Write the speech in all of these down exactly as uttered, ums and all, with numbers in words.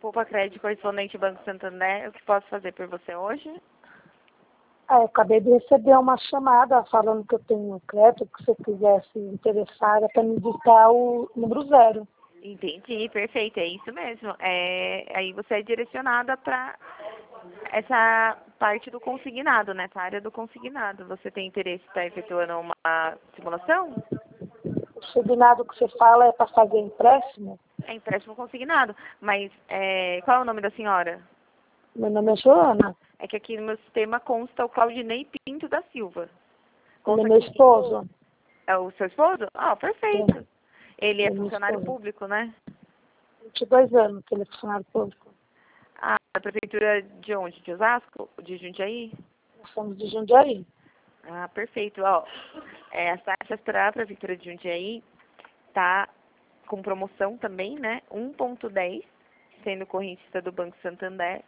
Poupa Crédito correspondente Banco Santander. O que posso fazer por você hoje? Ah, eu acabei de receber uma chamada falando que eu tenho crédito, que se eu quisesse interessar, é para me digitar o número zero. Entendi, perfeito, é isso mesmo. É, aí você é direcionada para essa parte do consignado, né? Essa área do consignado. Você tem interesse em estar efetuando uma simulação? O subnado que você fala é para fazer empréstimo? É empréstimo consignado. Mas é, qual é o nome da senhora? Meu nome é Joana. É que aqui no meu sistema consta o Claudinei Pinto da Silva. Ele é Consta meu que esposo. é o seu esposo? Ah, perfeito. É. Ele é É meu funcionário esposo. público, né? vinte e dois anos que ele é funcionário público. Ah, a prefeitura de onde? De Osasco? De Jundiaí? Nós somos de Jundiaí. Ah, perfeito. Ó, é, as taxas para a prefeitura de Jundiaí tá com promoção também, né? um ponto dez, sendo correntista do Banco Santander.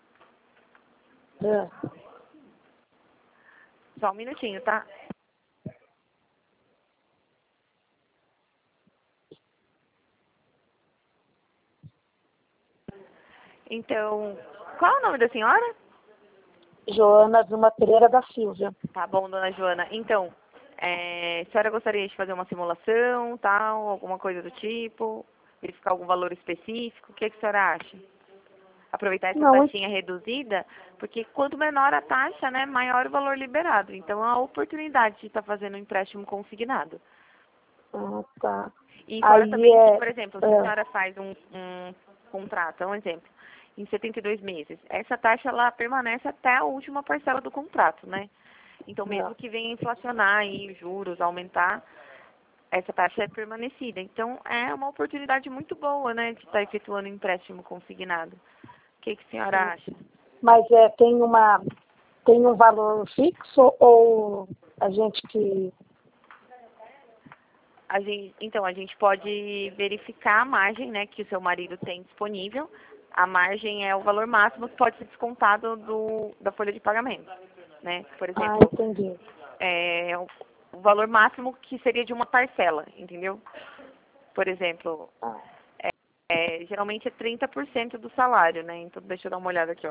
É. Só um minutinho, tá? Então, qual é o nome da senhora? Joana Vilma Pereira da Silva. Tá bom, dona Joana. Então, é, a senhora gostaria de fazer uma simulação, tal, alguma coisa do tipo? Verificar algum valor específico? O que, que a senhora acha? Aproveitar essa Não, taxinha reduzida, porque quanto menor a taxa, né, maior o valor liberado. Então, é a oportunidade de estar fazendo um empréstimo consignado. ah, tá. E fora Aí também que, é, por exemplo, se a é, senhora faz um, um contrato, é um exemplo, em setenta e dois meses, essa taxa ela permanece até a última parcela do contrato, né? Então, mesmo que venha inflacionar e os juros aumentar, essa taxa é permanecida. Então, é uma oportunidade muito boa, né, de estar efetuando empréstimo consignado. O que, que a senhora acha? mas é, tem uma tem um valor fixo ou a gente que A gente, então, a gente pode verificar a margem, né, que o seu marido tem disponível. A margem é o valor máximo que pode ser descontado do, da folha de pagamento, né? Por ah, exemplo, entendi. é, o, o valor máximo que seria de uma parcela, entendeu? Por exemplo, Ah, é, é, geralmente é trinta por cento do salário, né? Então, deixa eu dar uma olhada aqui, ó.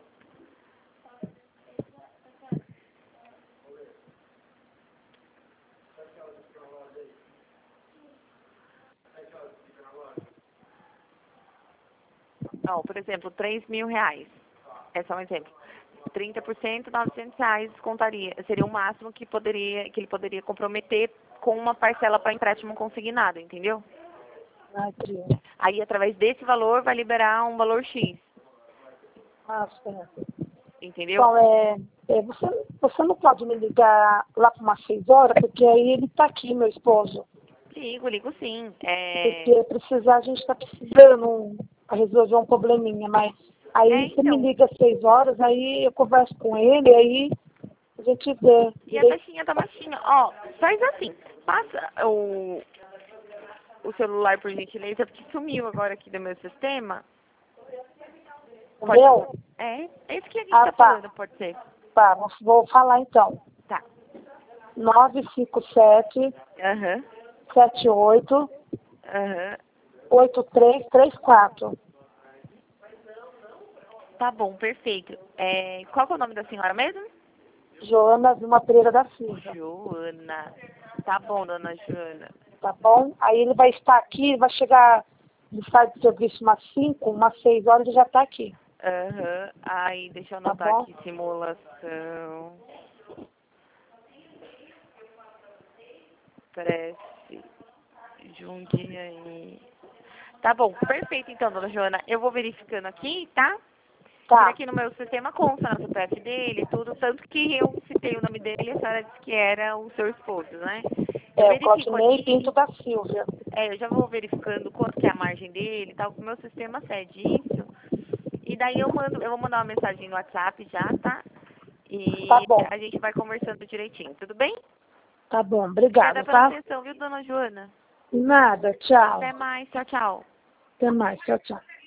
Ó, por exemplo, três mil reais. É só um exemplo. trinta por cento, novecentos reais descontaria. Seria o máximo que, poderia, que ele poderia comprometer com uma parcela para empréstimo consignado, entendeu? ah, entendi. Aí, através desse valor, vai liberar um valor X, Ah, certo. entendeu? Então, é, é, você, você não pode me ligar lá para umas seis horas, porque aí ele está aqui, meu esposo. Ligo, ligo sim. É, Porque precisar, a gente está precisando para resolver um probleminha, mas é, aí você me então. liga às seis horas, aí eu converso com ele, aí a gente vê E a direito. taxinha tá baixinha. Ó, faz assim. Passa o, o celular, por gentileza, porque sumiu agora aqui do meu sistema. Pode. Entendeu? É, esse que a gente Ah, tá tá. falando, pode ser. Tá, vou vou falar então. Tá. nove cinco sete, Aham. sete oito, Aham. oito três três quatro. Tá bom, perfeito. É, qual que é o nome da senhora mesmo? Joana Vilma Pereira da Silva. Joana. Tá bom, dona Joana. Tá bom? Aí ele vai estar aqui, vai chegar de sai de serviço umas cinco, umas seis horas ele já está aqui. Aham. Aí, deixa eu Tá anotar bom? aqui. Simulação. Prece. Jundiaí. Tá bom, perfeito então, dona Joana. Eu vou verificando aqui, tá? E Tá. aqui no meu sistema consta no C P F dele, tudo, tanto que eu citei o nome dele e a senhora disse que era o seu esposo, né? Eu É o verifico Claudinei aqui, Pinto da Silva. é, eu já vou verificando quanto que é a margem dele e tal, o meu sistema cede isso. E daí eu mando, eu vou mandar uma mensagem no WhatsApp já, tá? Tá E bom. a gente vai conversando direitinho, tudo bem? Tá bom. Obrigada Obrigada, pela tá? atenção, viu, dona Joana? Nada. Tchau. Até mais, tchau, tchau. Até mais. Tchau, tchau.